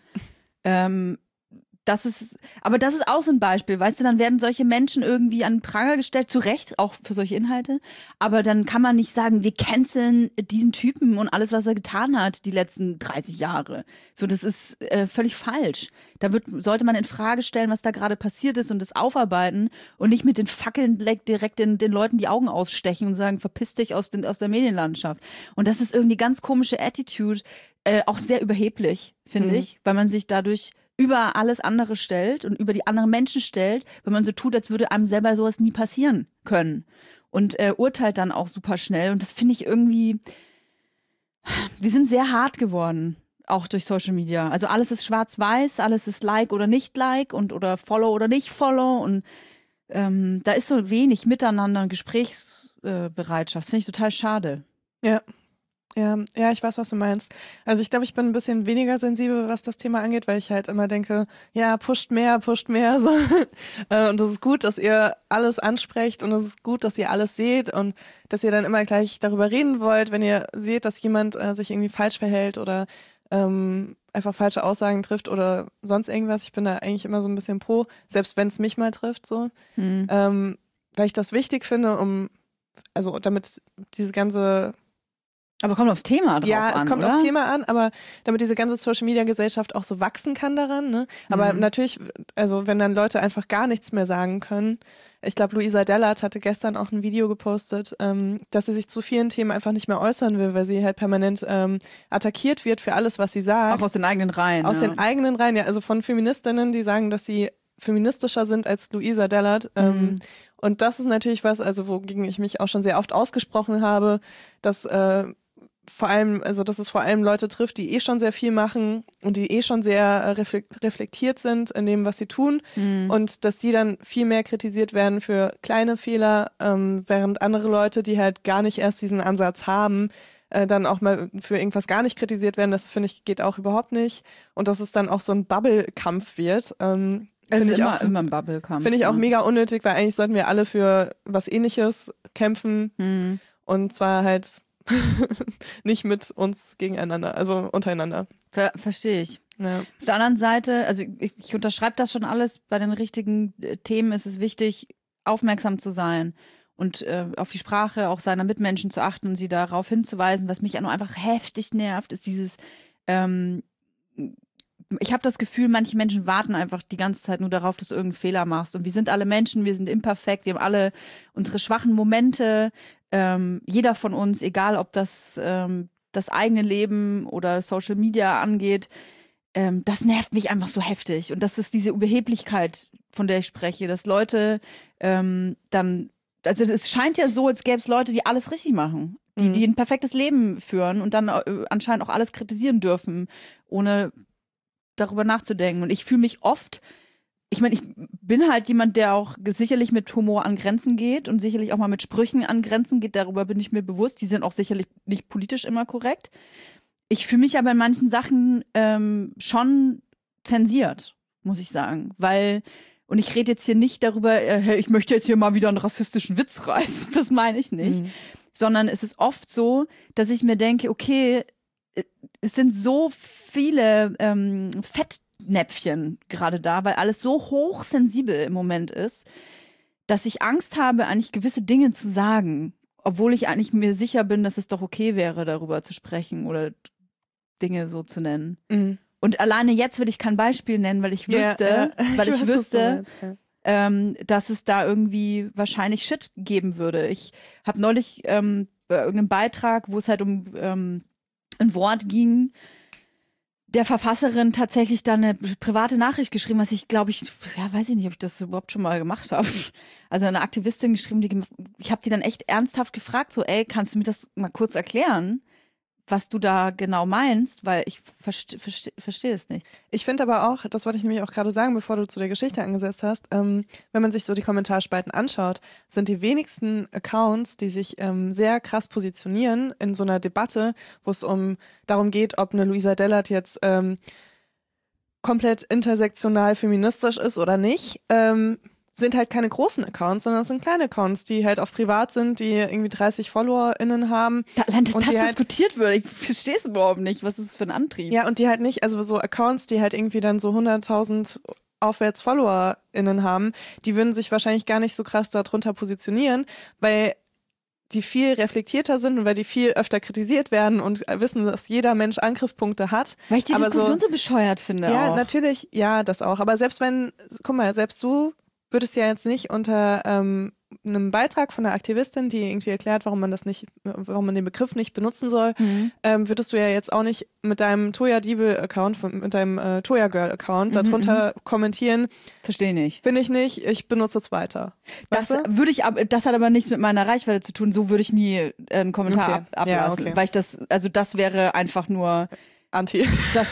Das ist auch so ein Beispiel, weißt du, dann werden solche Menschen irgendwie an den Pranger gestellt, zu Recht, auch für solche Inhalte, aber dann kann man nicht sagen, wir canceln diesen Typen und alles, was er getan hat, die letzten 30 Jahre. So, das ist völlig falsch. Sollte man in Frage stellen, was da gerade passiert ist und das aufarbeiten und nicht mit den Fackeln direkt den Leuten die Augen ausstechen und sagen, verpiss dich aus der Medienlandschaft. Und das ist irgendwie ganz komische Attitude, auch sehr überheblich, finde ich, weil man sich dadurch über alles andere stellt und über die anderen Menschen stellt, wenn man so tut, als würde einem selber sowas nie passieren können. Und urteilt dann auch super schnell. Und das finde ich irgendwie, wir sind sehr hart geworden, auch durch Social Media. Also alles ist schwarz-weiß, alles ist Like oder nicht Like oder Follow oder nicht Follow. Und da ist so wenig Miteinander und Gesprächsbereitschaft. Das finde ich total schade. Ja, ich weiß, was du meinst. Also ich glaube, ich bin ein bisschen weniger sensibel, was das Thema angeht, weil ich halt immer denke, ja, pusht mehr. So. Und es ist gut, dass ihr alles ansprecht und es ist gut, dass ihr alles seht und dass ihr dann immer gleich darüber reden wollt, wenn ihr seht, dass jemand sich irgendwie falsch verhält oder einfach falsche Aussagen trifft oder sonst irgendwas. Ich bin da eigentlich immer so ein bisschen pro, selbst wenn es mich mal trifft, so. Weil ich das wichtig finde, damit diese ganze... Aber kommt aufs Thema drauf an, Ja, es kommt oder? aufs Thema an, aber damit diese ganze Social-Media-Gesellschaft auch so wachsen kann daran, ne? Aber natürlich, also wenn dann Leute einfach gar nichts mehr sagen können. Ich glaube, Luisa Dellert hatte gestern auch ein Video gepostet, dass sie sich zu vielen Themen einfach nicht mehr äußern will, weil sie halt permanent attackiert wird für alles, was sie sagt. Auch aus den eigenen Reihen. Aus den eigenen Reihen, ja. Also von Feministinnen, die sagen, dass sie feministischer sind als Luisa Dellert. Und das ist natürlich was, also wogegen ich mich auch schon sehr oft ausgesprochen habe, dass dass es vor allem Leute trifft, die schon sehr viel machen und die schon sehr reflektiert sind in dem, was sie tun und dass die dann viel mehr kritisiert werden für kleine Fehler, während andere Leute, die halt gar nicht erst diesen Ansatz haben, dann auch mal für irgendwas gar nicht kritisiert werden. Das finde ich geht auch überhaupt nicht und dass es dann auch so ein Bubble-Kampf wird. Es ist immer ein Bubble-Kampf. Finde ich auch mega unnötig, weil eigentlich sollten wir alle für was Ähnliches kämpfen und zwar halt Nicht mit uns gegeneinander, also untereinander. Verstehe ich. Ja. Auf der anderen Seite, also ich unterschreibe das schon alles, bei den richtigen Themen ist es wichtig, aufmerksam zu sein und auf die Sprache auch seiner Mitmenschen zu achten und sie darauf hinzuweisen. Was mich einfach heftig nervt, ist dieses ich habe das Gefühl, manche Menschen warten einfach die ganze Zeit nur darauf, dass du irgendeinen Fehler machst. Und wir sind alle Menschen, wir sind imperfekt, wir haben alle unsere schwachen Momente. Jeder von uns, egal ob das das eigene Leben oder Social Media angeht, das nervt mich einfach so heftig. Und das ist diese Überheblichkeit, von der ich spreche, dass Leute dann, also es scheint ja so, als gäbe es Leute, die alles richtig machen, die ein perfektes Leben führen und dann anscheinend auch alles kritisieren dürfen, ohne darüber nachzudenken. Und ich fühle mich oft, ich meine, ich bin halt jemand, der auch sicherlich mit Humor an Grenzen geht und sicherlich auch mal mit Sprüchen an Grenzen geht, darüber bin ich mir bewusst. Die sind auch sicherlich nicht politisch immer korrekt. Ich fühle mich aber in manchen Sachen schon zensiert, muss ich sagen. Und ich rede jetzt hier nicht darüber, hey, ich möchte jetzt hier mal wieder einen rassistischen Witz reißen. Das meine ich nicht. Sondern es ist oft so, dass ich mir denke, okay, es sind so viele Fettnäpfchen gerade da, weil alles so hochsensibel im Moment ist, dass ich Angst habe, eigentlich gewisse Dinge zu sagen, obwohl ich eigentlich mir sicher bin, dass es doch okay wäre, darüber zu sprechen oder Dinge so zu nennen. Und alleine jetzt will ich kein Beispiel nennen, weil ich wüsste, dass es da irgendwie wahrscheinlich Shit geben würde. Ich habe neulich bei irgendeinem Beitrag, wo es halt um ein Wort ging, der Verfasserin tatsächlich dann eine private Nachricht geschrieben, was ich glaube ich, weiß ich nicht, ob ich das überhaupt schon mal gemacht habe. Also eine Aktivistin geschrieben, ich habe die dann echt ernsthaft gefragt, so, ey, kannst du mir das mal kurz erklären, was du da genau meinst, weil ich verstehe es nicht. Ich finde aber auch, das wollte ich nämlich auch gerade sagen, bevor du zu der Geschichte angesetzt hast, wenn man sich so die Kommentarspalten anschaut, sind die wenigsten Accounts, die sich sehr krass positionieren in so einer Debatte, wo es darum geht, ob eine Luisa Dellert jetzt komplett intersektional feministisch ist oder nicht, sind halt keine großen Accounts, sondern es sind kleine Accounts, die halt auf privat sind, die irgendwie 30 FollowerInnen haben. Allein, dass das diskutiert wird, ich verstehe es überhaupt nicht, was ist das für ein Antrieb? Ja, und die halt nicht, also so Accounts, die halt irgendwie dann so 100.000 aufwärts FollowerInnen haben, die würden sich wahrscheinlich gar nicht so krass darunter positionieren, weil die viel reflektierter sind und weil die viel öfter kritisiert werden und wissen, dass jeder Mensch Angriffspunkte hat. Weil ich die Diskussion so bescheuert finde. Ja, auch. Natürlich, ja, das auch. Aber selbst guck mal, selbst du würdest ja jetzt nicht unter einem Beitrag von einer Aktivistin, die irgendwie erklärt, warum man den Begriff nicht benutzen soll, würdest du ja jetzt auch nicht mit deinem Toya Diebel-Account, mit deinem Toya Girl-Account darunter kommentieren. Verstehe nicht. Finde ich nicht, ich benutze es weiter. Das hat aber nichts mit meiner Reichweite zu tun, so würde ich nie einen Kommentar ablassen. Ja, okay. Weil das wäre einfach nur Anti. Das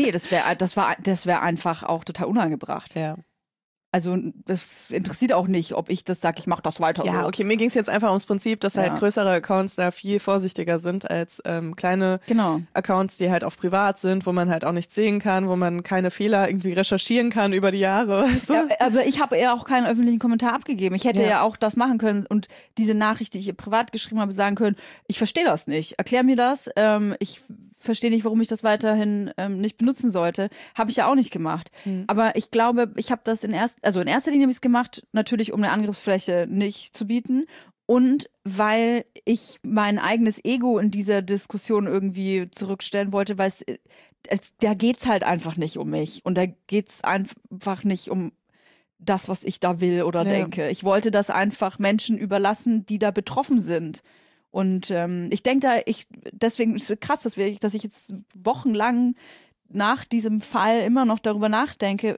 wäre einfach auch total unangebracht. Ja. Also das interessiert auch nicht, ob ich das sage, ich mache das weiter. Ja, so. Okay, mir ging es jetzt einfach ums Prinzip, dass halt größere Accounts da viel vorsichtiger sind als kleine Accounts, die halt auf privat sind, wo man halt auch nichts sehen kann, wo man keine Fehler irgendwie recherchieren kann über die Jahre. Weißt du? Ja, aber ich habe ja auch keinen öffentlichen Kommentar abgegeben. Ich hätte ja auch das machen können und diese Nachricht, die ich ihr privat geschrieben habe, sagen können, ich verstehe das nicht, erklär mir das, ich verstehe nicht, warum ich das weiterhin nicht benutzen sollte. Habe ich ja auch nicht gemacht. Aber ich glaube, ich habe das in erster Linie habe ich es gemacht, natürlich um eine Angriffsfläche nicht zu bieten und weil ich mein eigenes Ego in dieser Diskussion irgendwie zurückstellen wollte, weil da geht's halt einfach nicht um mich und da geht's einfach nicht um das, was ich da will oder denke. Ich wollte das einfach Menschen überlassen, die da betroffen sind. Und ich denke deswegen ist es krass, dass ich jetzt wochenlang nach diesem Fall immer noch darüber nachdenke,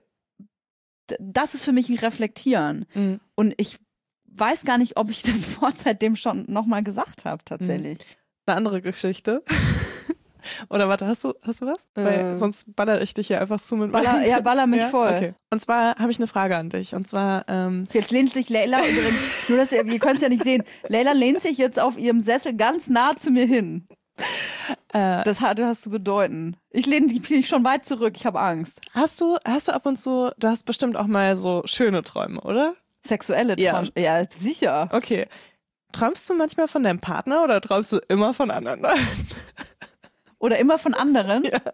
das ist für mich ein Reflektieren. Und ich weiß gar nicht, ob ich das Wort seitdem schon nochmal gesagt habe, tatsächlich. Eine andere Geschichte. Oder warte, hast du was? Weil sonst baller ich dich hier einfach zu mit baller mich voll. Okay. Und zwar habe ich eine Frage an dich. Und zwar jetzt lehnt sich Leila übrigens, nur dass ihr könnt es ja nicht sehen, Leila lehnt sich jetzt auf ihrem Sessel ganz nah zu mir hin. Das hast zu bedeuten. Ich bin schon weit zurück, ich habe Angst. Hast du ab und zu, du hast bestimmt auch mal so schöne Träume, oder? Sexuelle Träume? Ja, sicher. Okay. Träumst du manchmal von deinem Partner oder träumst du immer von anderen Leuten? Oder immer von anderen? Ja.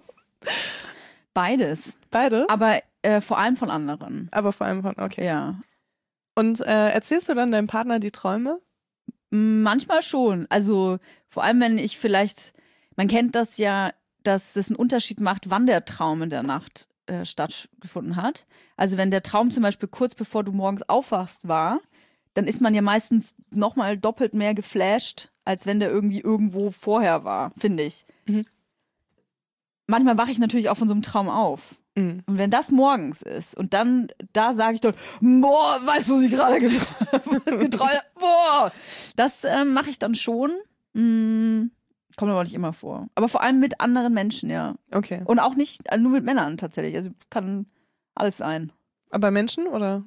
Beides. Beides? Aber vor allem von anderen. Aber vor allem von, okay. Ja. Und erzählst du dann deinem Partner die Träume? Manchmal schon. Also vor allem, wenn ich vielleicht, man kennt das ja, dass es einen Unterschied macht, wann der Traum in der Nacht stattgefunden hat. Also wenn der Traum zum Beispiel kurz bevor du morgens aufwachst war, dann ist man ja meistens nochmal doppelt mehr geflasht, als wenn der irgendwie irgendwo vorher war, finde ich. Mhm. Manchmal wache ich natürlich auch von so einem Traum auf. Mhm. Und wenn das morgens ist und dann, da sage ich dann, boah, weißt du, was ich gerade geträumt, boah, das mache ich dann schon. Kommt aber nicht immer vor. Aber vor allem mit anderen Menschen, ja. Okay. Und auch nicht, nur mit Männern tatsächlich. Also kann alles sein. Aber Menschen oder?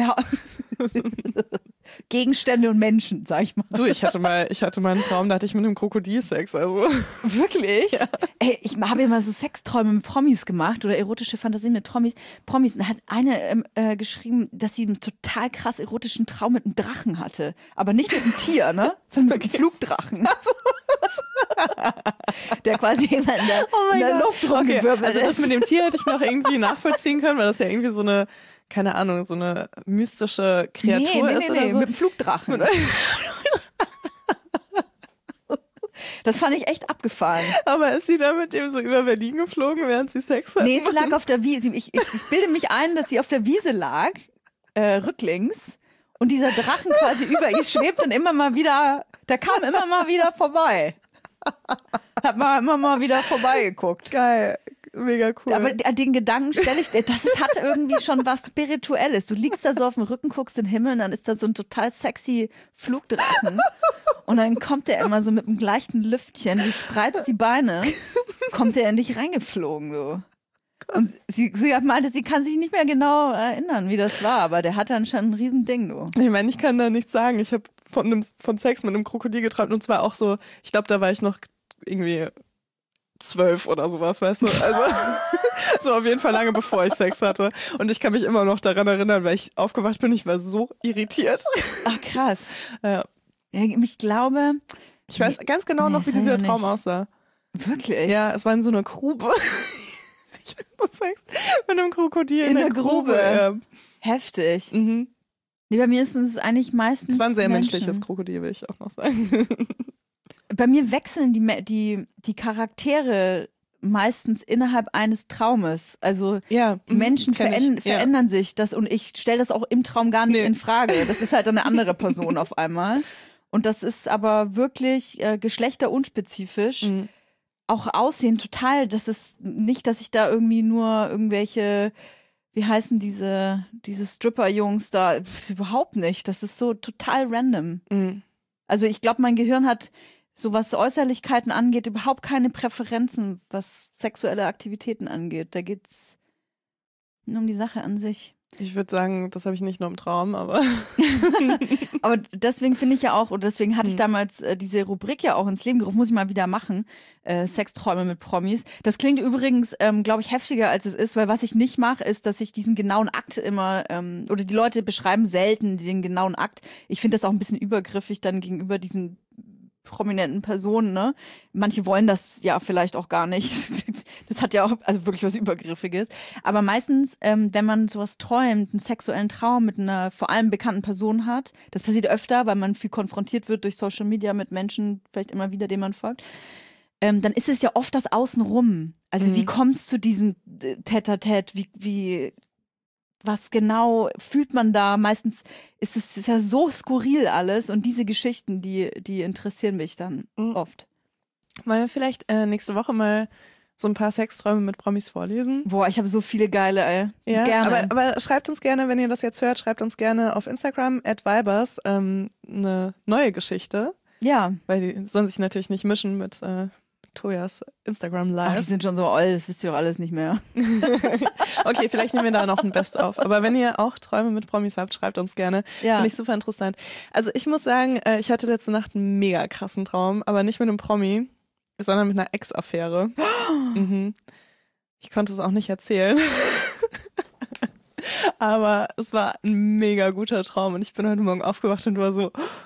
Gegenstände und Menschen, sag ich mal. Du, ich hatte mal einen Traum, da hatte ich mit einem Krokodil Sex, also. Wirklich? Ja. Ey, ich habe ja mal so Sexträume mit Promis gemacht oder erotische Fantasien mit Promis. Und da hat eine geschrieben, dass sie einen total krass erotischen Traum mit einem Drachen hatte. Aber nicht mit einem Tier, ne? Sondern mit einem Flugdrachen. Also, der quasi immer in der Luft rumgewirbelt ist. Also das mit dem Tier hätte ich noch irgendwie nachvollziehen können, weil das ja irgendwie so eine, keine Ahnung, so eine mystische Kreatur ist oder so. Mit dem Flugdrachen. Das fand ich echt abgefahren. Aber ist sie da mit dem so über Berlin geflogen, während sie Sex hatten? Nee, sie lag auf der Wiese. Ich bilde mich ein, dass sie auf der Wiese lag, rücklings, und dieser Drachen quasi über ihr schwebt und immer mal wieder, der kam immer mal wieder vorbei. Hat mal immer mal wieder vorbeigeguckt. Geil. Mega cool. Aber den Gedanken stelle ich, das hat irgendwie schon was Spirituelles. Du liegst da so auf dem Rücken, guckst in den Himmel und dann ist da so ein total sexy Flugdrachen. Und dann kommt der immer so mit einem leichten Lüftchen, du spreizt die Beine, kommt der in dich reingeflogen, du. Und sie meinte, sie kann sich nicht mehr genau erinnern, wie das war, aber der hatte anscheinend ein Riesending, du. Ich meine, ich kann da nichts sagen. Ich habe von Sex mit einem Krokodil geträumt und zwar auch so, ich glaube, da war ich noch irgendwie 12 oder sowas, weißt du? Also so auf jeden Fall lange bevor ich Sex hatte. Und ich kann mich immer noch daran erinnern, weil ich aufgewacht bin, ich war so irritiert. Ach krass. Ja. Ich glaube... Ich weiß ganz genau noch, wie dieser Traum aussah. Wirklich? Ja, es war in so einer Grube. Ich hatte Sex mit einem Krokodil in der Grube. Ja. Heftig. Mhm. Nee, bei mir ist es eigentlich meistens Es war ein sehr Menschen. menschliches Krokodil, will ich auch noch sagen. Bei mir wechseln die Charaktere meistens innerhalb eines Traumes. Also ja, die Menschen verändern sich und ich stelle das auch im Traum gar nicht in Frage. Das ist halt eine andere Person auf einmal. Und das ist aber wirklich geschlechterunspezifisch. Mhm. Auch Aussehen total. Das ist nicht, dass ich da irgendwie nur irgendwelche, wie heißen diese Stripper-Jungs da, überhaupt nicht. Das ist so total random. Mhm. Also ich glaube, mein Gehirn hat, so was Äußerlichkeiten angeht, überhaupt keine Präferenzen, was sexuelle Aktivitäten angeht. Da geht's nur um die Sache an sich. Ich würde sagen, das habe ich nicht nur im Traum, aber aber deswegen finde ich ja auch, und deswegen hatte ich damals diese Rubrik ja auch ins Leben gerufen, muss ich mal wieder machen, Sexträume mit Promis. Das klingt übrigens, glaube ich, heftiger als es ist, weil was ich nicht mache, ist, dass ich diesen genauen Akt immer, oder die Leute beschreiben selten den genauen Akt. Ich finde das auch ein bisschen übergriffig dann gegenüber diesen prominenten Personen, ne? Manche wollen das ja vielleicht auch gar nicht. Das hat ja auch also wirklich was Übergriffiges. Aber meistens, wenn man sowas träumt, einen sexuellen Traum mit einer vor allem bekannten Person hat, das passiert öfter, weil man viel konfrontiert wird durch Social Media mit Menschen, vielleicht immer wieder, denen man folgt, dann ist es ja oft das Außenrum. Also wie kommst du zu diesem Tête-à-Tête? Wie was genau fühlt man da? Meistens ist ja so skurril alles und diese Geschichten, die interessieren mich dann oft. Wollen wir vielleicht nächste Woche mal so ein paar Sexträume mit Promis vorlesen? Boah, ich habe so viele geile, ey. Ja, gerne. Aber schreibt uns gerne, wenn ihr das jetzt hört, schreibt uns gerne auf Instagram @vibers eine neue Geschichte. Ja. Weil die sollen sich natürlich nicht mischen mit Tojas Instagram Live. Ach, die sind schon so alt, das wisst ihr doch alles nicht mehr. Okay, vielleicht nehmen wir da noch ein Best-of. Aber wenn ihr auch Träume mit Promis habt, schreibt uns gerne. Ja. Finde ich super interessant. Also ich muss sagen, ich hatte letzte Nacht einen mega krassen Traum, aber nicht mit einem Promi, sondern mit einer Ex-Affäre. Mhm. Ich konnte es auch nicht erzählen. Aber es war ein mega guter Traum und ich bin heute Morgen aufgewacht und war so,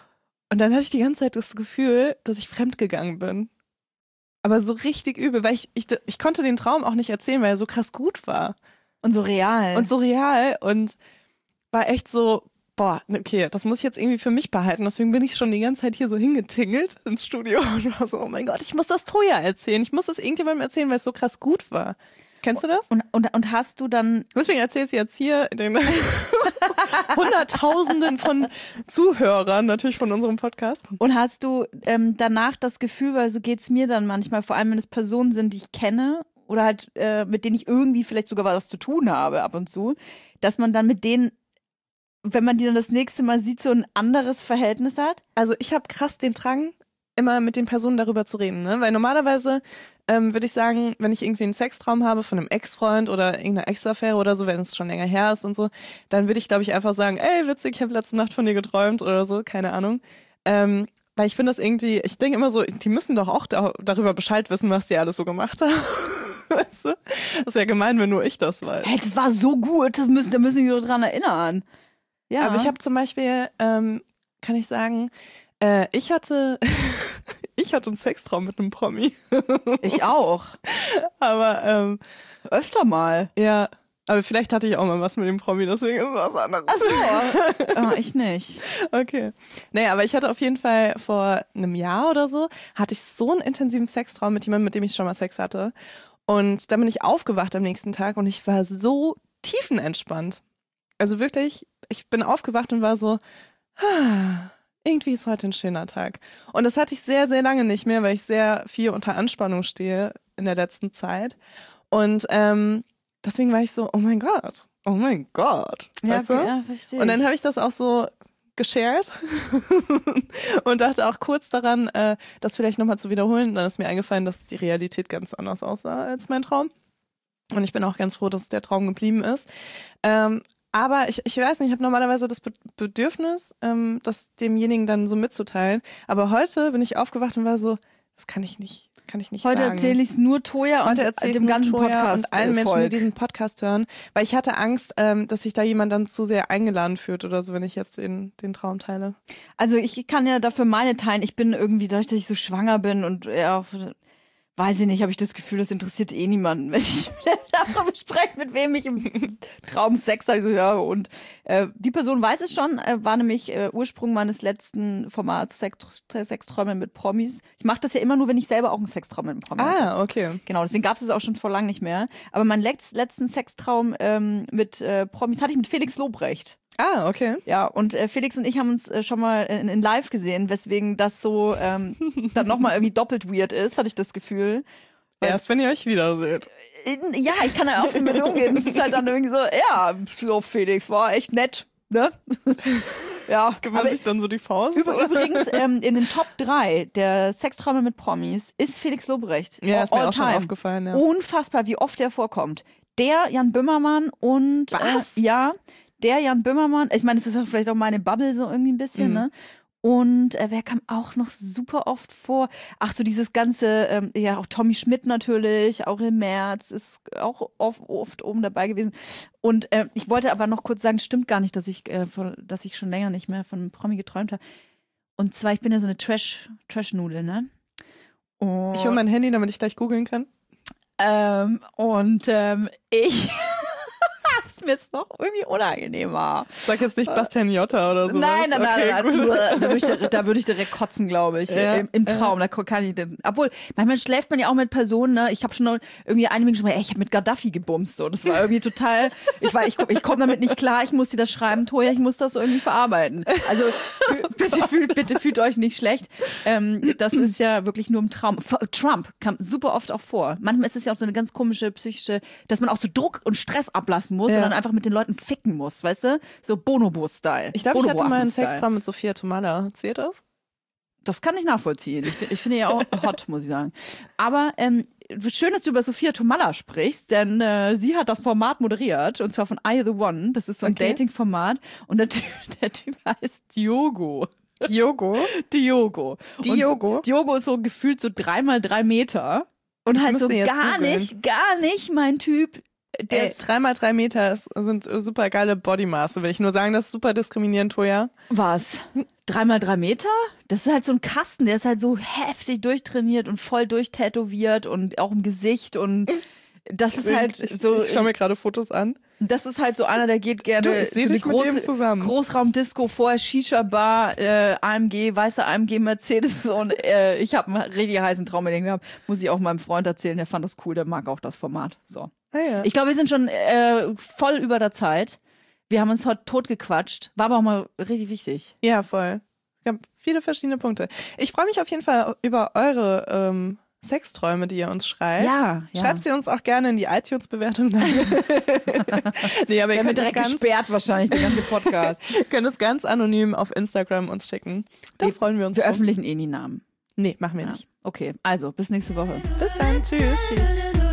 Und dann hatte ich die ganze Zeit das Gefühl, dass ich fremdgegangen bin. Aber so richtig übel, weil ich konnte den Traum auch nicht erzählen, weil er so krass gut war. Und so real. Und war echt so, boah, okay, das muss ich jetzt irgendwie für mich behalten. Deswegen bin ich schon die ganze Zeit hier so hingetingelt ins Studio und war so, oh mein Gott, ich muss das Toya erzählen. Ich muss das irgendjemandem erzählen, weil es so krass gut war. Kennst du das? Und hast du dann... Deswegen erzählst du jetzt hier den Hunderttausenden von Zuhörern natürlich von unserem Podcast. Und hast du danach das Gefühl, weil so geht's mir dann manchmal, vor allem wenn es Personen sind, die ich kenne oder halt mit denen ich irgendwie vielleicht sogar was zu tun habe ab und zu, dass man dann mit denen, wenn man die dann das nächste Mal sieht, so ein anderes Verhältnis hat? Also ich habe krass den Drang, immer mit den Personen darüber zu reden, ne? Weil normalerweise würde ich sagen, wenn ich irgendwie einen Sextraum habe von einem Ex-Freund oder irgendeiner Ex-Affäre oder so, wenn es schon länger her ist und so, dann würde ich, glaube ich, einfach sagen, ey, witzig, ich habe letzte Nacht von dir geträumt oder so, keine Ahnung. Weil ich finde das irgendwie, ich denke immer so, die müssen doch auch darüber Bescheid wissen, was die alles so gemacht haben. Weißt du? Das ist ja gemein, wenn nur ich das weiß. Hey, das war so gut, da müssen die nur dran erinnern. Ja. Also ich habe zum Beispiel, kann ich sagen, ich hatte einen Sextraum mit einem Promi. Ich auch. Aber öfter mal. Ja, aber vielleicht hatte ich auch mal was mit dem Promi, deswegen ist es was anderes. Ach so. Ich nicht. Okay. Naja, aber ich hatte auf jeden Fall vor einem Jahr oder so, hatte ich so einen intensiven Sextraum mit jemandem, mit dem ich schon mal Sex hatte. Und dann bin ich aufgewacht am nächsten Tag und ich war so tiefenentspannt. Also wirklich, ich bin aufgewacht und war so, irgendwie ist heute ein schöner Tag. Und das hatte ich sehr, sehr lange nicht mehr, weil ich sehr viel unter Anspannung stehe in der letzten Zeit. Und deswegen war ich so, oh mein Gott. Weißt du? Ja, verstehe ich. Und dann habe ich das auch so geshared und dachte auch kurz daran, das vielleicht nochmal zu wiederholen. Dann ist mir eingefallen, dass die Realität ganz anders aussah als mein Traum. Und ich bin auch ganz froh, dass der Traum geblieben ist. Aber ich weiß nicht, ich habe normalerweise das Bedürfnis, das demjenigen dann so mitzuteilen. Aber heute bin ich aufgewacht und war so, das kann ich nicht heute sagen. Erzähle ich es nur Toya und dem ganzen Podcast und allen Menschen, die diesen Podcast hören. Weil ich hatte Angst, dass sich da jemand dann zu sehr eingeladen fühlt oder so, wenn ich jetzt den Traum teile. Also ich kann ja dafür meine teilen. Ich bin irgendwie, dadurch, dass ich so schwanger bin und ja, weiß ich nicht, habe ich das Gefühl, das interessiert eh niemanden, wenn ich darüber spreche, mit wem ich im Traum Sex habe. So, ja, und die Person weiß es schon, war nämlich Ursprung meines letzten Formats Sexträume mit Promis. Ich mache das ja immer nur, wenn ich selber auch einen Sextraum mit einem Promi hatte. Ah, okay. Genau, deswegen gab es es auch schon vor lang nicht mehr. Aber meinen letzten Sextraum mit Promis hatte ich mit Felix Lobrecht. Ah, okay. Ja, und Felix und ich haben uns schon mal in Live gesehen, weswegen das so dann nochmal irgendwie doppelt weird ist, hatte ich das Gefühl. Erst wenn ihr euch wiederseht. Ja, ich kann ja auch damit umgehen. Es ist halt dann irgendwie so, ja, so Felix war echt nett, ne? Ja. Gibt man sich dann so die Faust? Übrigens, in den Top 3 der Sexträume mit Promis ist Felix Lobrecht. Ja, ist mir auch schon aufgefallen, ja. Unfassbar, wie oft der vorkommt. Der Jan Böhmermann und Was? Der Jan Böhmermann, ich meine, das ist vielleicht auch meine Bubble so irgendwie ein bisschen, ne? Und wer kam auch noch super oft vor? Ach so, dieses ganze, ja, auch Tommy Schmidt natürlich, Aurel Merz ist auch oft oben dabei gewesen. Und ich wollte aber noch kurz sagen, stimmt gar nicht, dass ich schon länger nicht mehr von einem Promi geträumt habe. Und zwar, ich bin ja so eine Trash-Nudel, ne? Und ich hole mein Handy, damit ich gleich googeln kann. Ich ist mir jetzt noch irgendwie unangenehmer. Sag jetzt nicht Bastian Jotta oder so. Nein. Da würde ich direkt kotzen, glaube ich. Ja, im Traum. Da kann ich, obwohl, manchmal schläft man ja auch mit Personen, ne? Ich habe schon noch irgendwie eine schon mal, ich habe mit Gaddafi gebumst. So. Das war irgendwie total, ich komme damit nicht klar, ich muss dir das schreiben, Toja, ich muss das so irgendwie verarbeiten. Also bitte fühlt euch nicht schlecht. Das ist ja wirklich nur im Traum. Trump kam super oft auch vor. Manchmal ist es ja auch so eine ganz komische psychische, dass man auch so Druck und Stress ablassen muss und dann einfach mit den Leuten ficken muss, weißt du? So Bonobo-Style. Ich glaube, ich hatte mal einen Sextraum mit Sophia Tomalla. Zählt das? Das kann ich nachvollziehen. Ich finde ja auch hot, muss ich sagen. Aber schön, dass du über Sophia Tomalla sprichst, denn sie hat das Format moderiert, und zwar von I The One. Das ist so ein Dating-Format. Und der Typ heißt Diogo. Diogo? Diogo. Und Diogo ist so gefühlt so 3x3 Meter. Und halt so gar nicht mein Typ der ist 3x3 Meter sind super geile Bodymaße. Will ich nur sagen, das ist super diskriminierend, Toja. Was? 3x3 Meter? Das ist halt so ein Kasten, der ist halt so heftig durchtrainiert und voll durchtätowiert und auch im Gesicht und das ist halt so. Ich schaue mir gerade Fotos an. Das ist halt so einer, der geht gerne ich sehe dich mit dem zusammen. Großraumdisco, vorher Shisha-Bar, AMG, weißer AMG Mercedes und ich habe einen richtig heißen Traum mit dem gehabt. Muss ich auch meinem Freund erzählen, der fand das cool, der mag auch das Format. So. Ah, ja. Ich glaube, wir sind schon voll über der Zeit. Wir haben uns heute totgequatscht, war aber auch mal richtig wichtig. Ja, voll. Es gab viele verschiedene Punkte. Ich freue mich auf jeden Fall über eure Sexträume, die ihr uns schreibt. Ja. Schreibt sie uns auch gerne in die iTunes-Bewertung. Nee, aber ihr könnt direkt gesperrt wahrscheinlich, der ganze Podcast. könnt es ganz anonym auf Instagram uns schicken. Da freuen wir uns. Wir öffentlichen eh nie Namen. Nee, machen wir nicht. Okay, also bis nächste Woche. Bis dann. Tschüss.